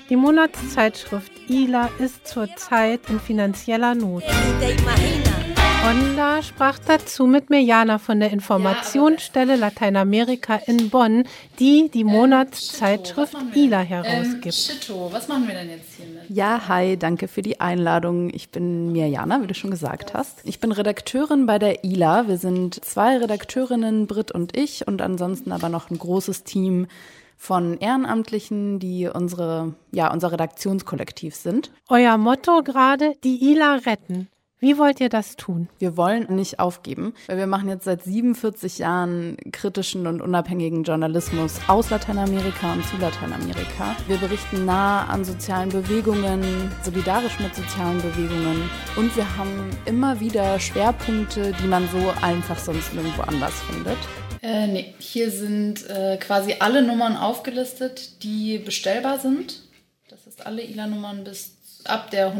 Die Monatszeitschrift ILA ist zurzeit in finanzieller Not. Onda sprach dazu mit Mirjana von der Informationsstelle Lateinamerika in Bonn, die die Monatszeitschrift ILA herausgibt. Shito, was machen wir denn jetzt hiermit? Ja, hi, danke für die Einladung. Ich bin Mirjana, wie du schon gesagt hast. Ich bin Redakteurin bei der ILA. Wir sind 2 Redakteurinnen, Britt und ich, und ansonsten aber noch ein großes Team von Ehrenamtlichen, die unser Redaktionskollektiv sind. Euer Motto gerade, die ILA retten. Wie wollt ihr das tun? Wir wollen nicht aufgeben, weil wir machen jetzt seit 47 Jahren kritischen und unabhängigen Journalismus aus Lateinamerika und zu Lateinamerika. Wir berichten nah an sozialen Bewegungen, solidarisch mit sozialen Bewegungen, und wir haben immer wieder Schwerpunkte, die man so einfach sonst nirgendwo anders findet. Nee, hier sind quasi alle Nummern aufgelistet, die bestellbar sind. Das ist alle ILA-Nummern bis ab der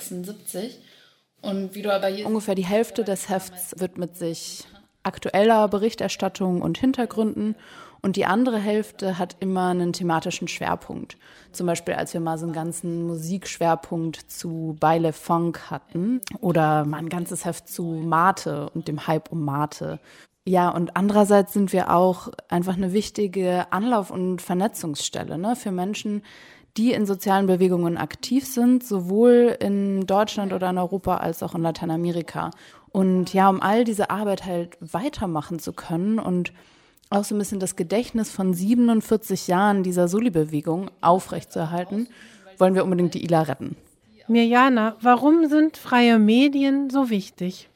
176. Und wie du aber hier ungefähr die Hälfte des Hefts widmet sich aktueller Berichterstattung und Hintergründen, und die andere Hälfte hat immer einen thematischen Schwerpunkt. Zum Beispiel, als wir mal so einen ganzen Musikschwerpunkt zu Baile Funk hatten oder mal ein ganzes Heft zu Mate und dem Hype um Mate. Ja, und andererseits sind wir auch einfach eine wichtige Anlauf- und Vernetzungsstelle, ne, für Menschen, die in sozialen Bewegungen aktiv sind, sowohl in Deutschland oder in Europa als auch in Lateinamerika. Und ja, um all diese Arbeit halt weitermachen zu können und auch so ein bisschen das Gedächtnis von 47 Jahren dieser Soli-Bewegung aufrechtzuerhalten, wollen wir unbedingt die ILA retten. Mirjana, warum sind freie Medien so wichtig?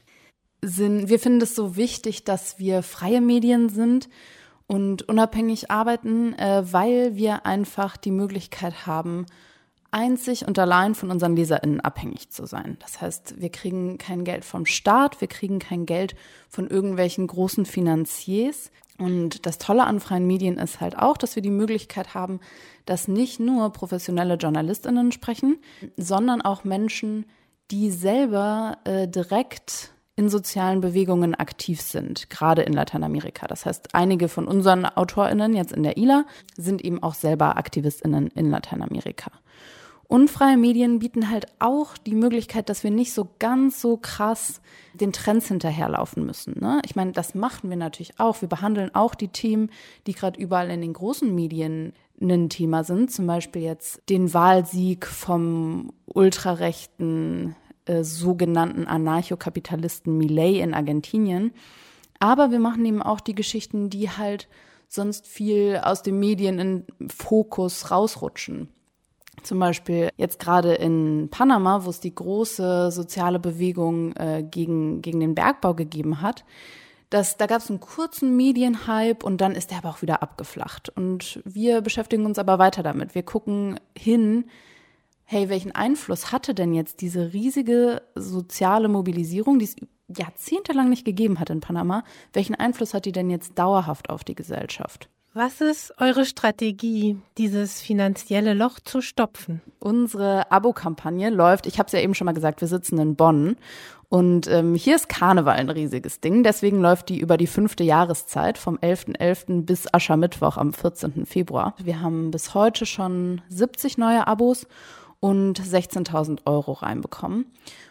Wir finden es so wichtig, dass wir freie Medien sind und unabhängig arbeiten, weil wir einfach die Möglichkeit haben, einzig und allein von unseren LeserInnen abhängig zu sein. Das heißt, wir kriegen kein Geld vom Staat, wir kriegen kein Geld von irgendwelchen großen Finanziers. Und das Tolle an freien Medien ist halt auch, dass wir die Möglichkeit haben, dass nicht nur professionelle JournalistInnen sprechen, sondern auch Menschen, die selber direkt in sozialen Bewegungen aktiv sind, gerade in Lateinamerika. Das heißt, einige von unseren AutorInnen jetzt in der ILA sind eben auch selber AktivistInnen in Lateinamerika. Und freie Medien bieten halt auch die Möglichkeit, dass wir nicht so ganz so krass den Trends hinterherlaufen müssen, ne? Ich meine, das machen wir natürlich auch. Wir behandeln auch die Themen, die gerade überall in den großen Medien ein Thema sind. Zum Beispiel jetzt den Wahlsieg vom ultrarechten sogenannten Anarchokapitalisten Milei in Argentinien. Aber wir machen eben auch die Geschichten, die halt sonst viel aus den Medien in Fokus rausrutschen. Zum Beispiel jetzt gerade in Panama, wo es die große soziale Bewegung gegen den Bergbau gegeben hat. Da gab es einen kurzen Medienhype und dann ist der aber auch wieder abgeflacht. Und wir beschäftigen uns aber weiter damit. Wir gucken hin, hey, welchen Einfluss hatte denn jetzt diese riesige soziale Mobilisierung, die es jahrzehntelang nicht gegeben hat in Panama? Welchen Einfluss hat die denn jetzt dauerhaft auf die Gesellschaft? Was ist eure Strategie, dieses finanzielle Loch zu stopfen? Unsere Abo-Kampagne läuft, ich habe es ja eben schon mal gesagt, wir sitzen in Bonn und hier ist Karneval ein riesiges Ding. Deswegen läuft die über die 5. Jahreszeit vom 11.11. bis Aschermittwoch am 14. Februar. Wir haben bis heute schon 70 neue Abos und 16.000 € reinbekommen.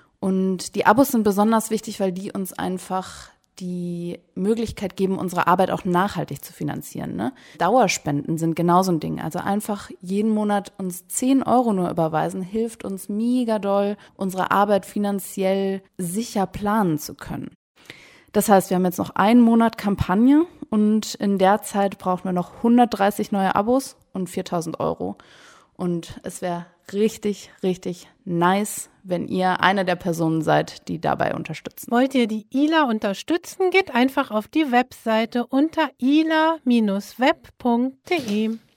Und die Abos sind besonders wichtig, weil die uns einfach die Möglichkeit geben, unsere Arbeit auch nachhaltig zu finanzieren, ne? Dauerspenden sind genauso ein Ding. Also einfach jeden Monat uns 10 € nur überweisen, hilft uns mega doll, unsere Arbeit finanziell sicher planen zu können. Das heißt, wir haben jetzt noch einen Monat Kampagne und in der Zeit brauchen wir noch 130 neue Abos und 4.000 €. Und es wäre richtig, richtig nice, wenn ihr eine der Personen seid, die dabei unterstützen. Wollt ihr die ILA unterstützen? Geht einfach auf die Webseite unter ila-web.de.